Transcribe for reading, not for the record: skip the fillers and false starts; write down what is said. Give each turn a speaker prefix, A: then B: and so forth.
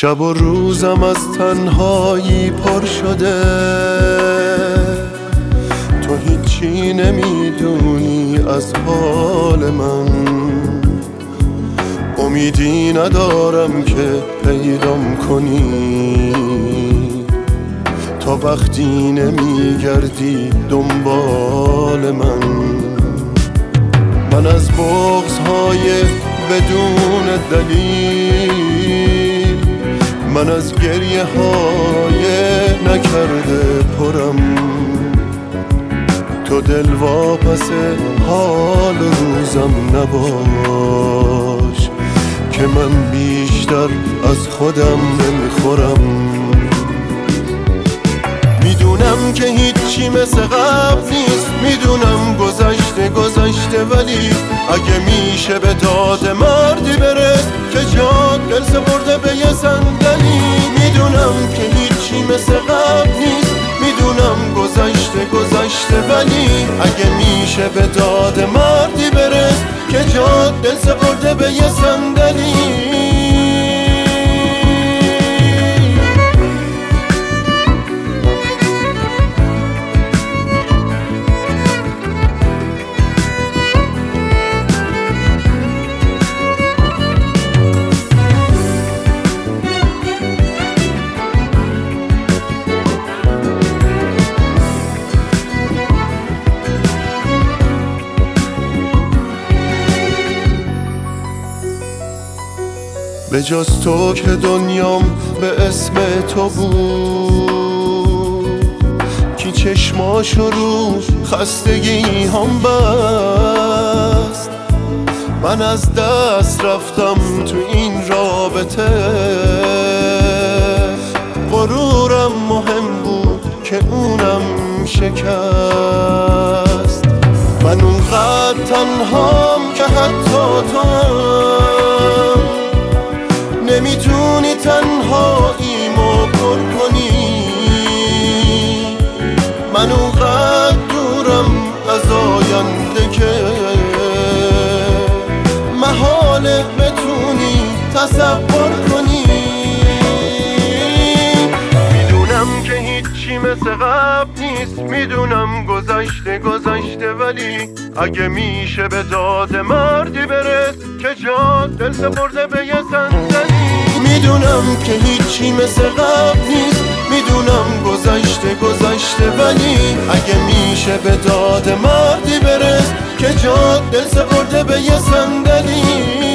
A: شب و روزم از تنهایی پر شده، تو هیچی نمیدونی از حال من. امیدی ندارم که پیدام کنی تا وقتی نمیگردی دنبال من از بغض‌های بدون دلیل، من از گریه های نکرده پرم. تو دلواپس حال روزم نباش که من بیشتر از خودم نمیخورم. میدونم که هیچی مثل قبل نیست، میدونم گذشته ولی اگه میشه به داد مردی برس که جات دل سپرده به یه صندلی. میدونم که هیچی مثل قبل نیست، میدونم گذشته ولی اگه میشه به داد مردی برس که جات دل سپرده به یه صندلی. به جز تو که دنیام به اسم تو بود، کی چشماشو رو خستگی هم بست. من از دست رفتم تو این رابطه، غرورم مهم بود که اونم شکست. من اونقدر تنهام که حتی تو نمیتونی تنهاییمو پر کنی. من اونقدر دورم از آینده که محاله بتونی تصور کنی. میدونم که هیچی مثل قبل نیست، میدونم گذشته ولی اگه میشه به داد مردی برس که جات دل سپرده به یه صندلی. میدونم که هیچی مثل قبل نیست، میدونم گذشته ولی اگه میشه به داد مردی برس که جات دل سپرده به یه صندلی.